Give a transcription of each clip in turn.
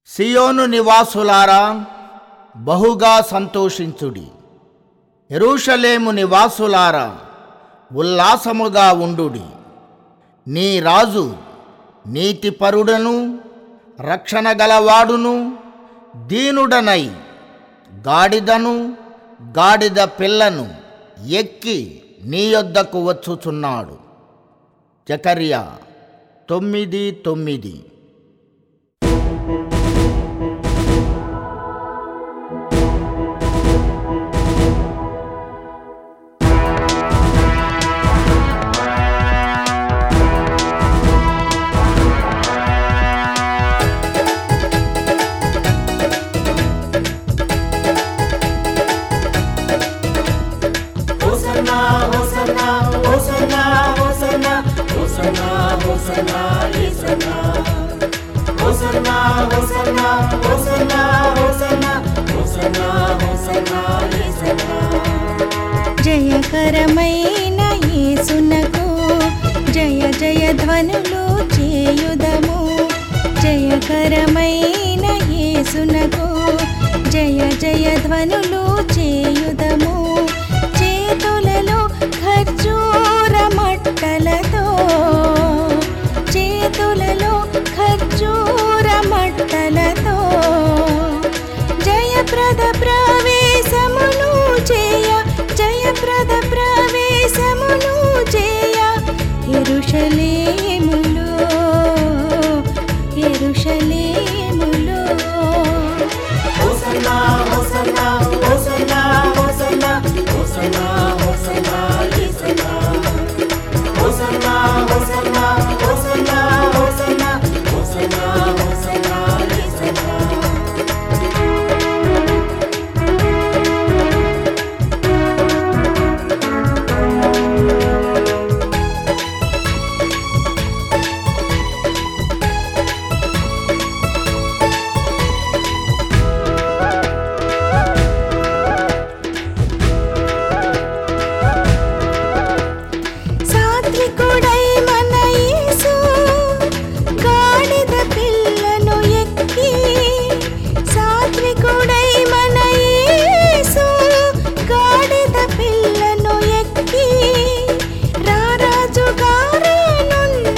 సియోను నివాసులారా, బహుగా సంతోషించుడి. యెరూషలేము నివాసులారా, ఉల్లాసముగా ఉండుడి. నీ రాజు నీతిపరుడను రక్షణ గలవాడును దీనుడనై గాడిదను గాడిద పిల్లను ఎక్కి నీ యొద్దకు వచ్చుచున్నాడు. జకర్యా 9:9. జయకరమైన యేసునకు జయ జయ ధ్వనులు చేయుదము. జయకరమైన యేసునకు జయ జయ ధ్వనులు చేయుదము. చేతులలో ఖర్జూర మట్టలతో, చేతులలో ఖర్జూర మట్టలతో జయప్రద ప్రవేశమును చేయ, జయప్రద ప్రవేశమును చేయ. యెరూషలేములో, యెరూషలేములో హోసన్నా హోసన్నా హోసన్నా హోసన్నా హోసన్నా హోసన్నా యేసన్నా. హోసన్నా హోసన్నా హోసన్నా హోసన్నా హోసన్నా హోసన్నా యేసన్నా. సాత్వికుడై మన యేసు గాడిద పిల్లను ఎక్కి, సాత్వికుడై మన యేసు గాడిద పిల్లను ఎక్కి రారాజుగా రానున్న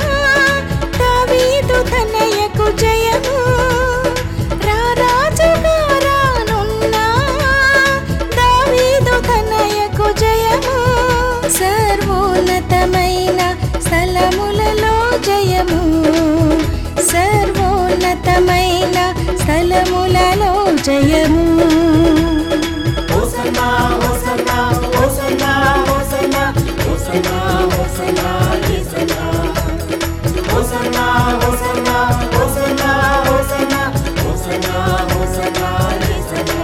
దావీదు తనయకు జయము. రారాజుగా రానున్న దావీదు తనయకు జయము. సర్వోన్నతమైన స్థలములలో జయము, సర్వోన్నతమైన స్థలములలో జయము. హోసన్నా హోసన్నా హోసన్నా హోసన్నా హోసన్నా హోసన్నా యేసన్నా. హోసన్నా హోసన్నా హోసన్నా హోసన్నా హోసన్నా హోసన్నా యేసన్నా.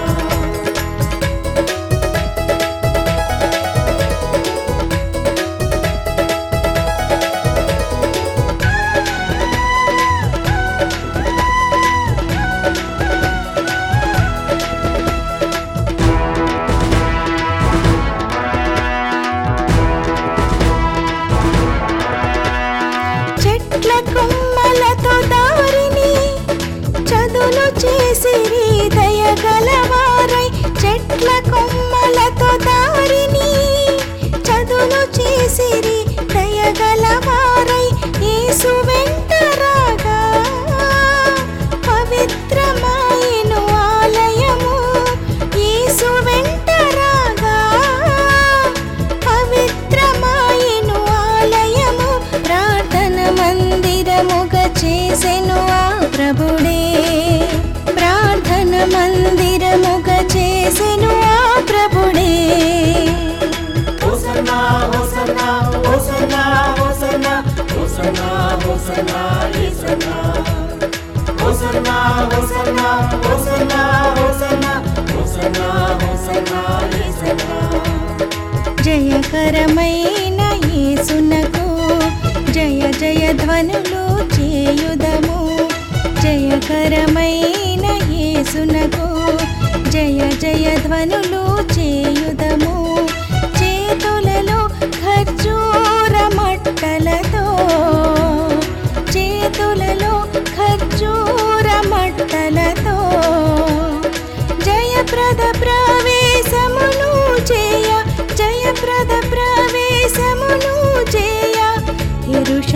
చెట్ల కొమ్మలతో దారిని చదును చేసిరి దయగలవారై. చెట్ల కొమ్మలతో దారిని చదును చేసిరి దయగలవారై. యేసు వెంట రాగా పవిత్రమాయెను ఆలయము. యేసు వెంట రాగా పవిత్రమాయెను ఆలయము. ప్రార్థన మందిరముగా చేసెను ఆ ప్రభుడే, ప్రార్థన మందిరముగా చేసెను ఆ ప్రభుడే. హోసన్నా హోసన్నా హోసన్నా హోసన్నా హోసన్నా హోసన్నా యేసన్నా. హోసన్నా హోసన్నా హోసన్నా హోసన్నా హోసన్నా హోసన్నా యేసన్నా. జయకరమైన యేసునకు జయ జయ ధ్వనులు చేయుదము. జయకరమైన యేసునకు జయ జయ ధ్వనులు చేయుదము. చేతులలో ఖర్జూర మట్టలతో, చేతులలో ఖర్జూర మట్టలతో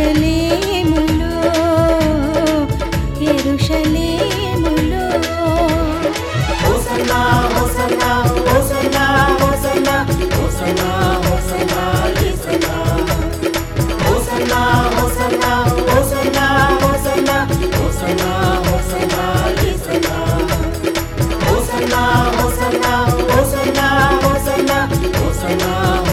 యెరూషలేములో యెరూషలేములో హోసన్నా హోసన్నా హోసన్నా హోసన్నా హోసన్నా హోసన్నా యేసన్నా హోసన్నా హోసన్నా హోసన్నా హోసన్నా హోసన్నా హోసన్నా యేసన్నా హోసన్నా హోసన్నా హోసన్నా హోసన్నా హోసన్నా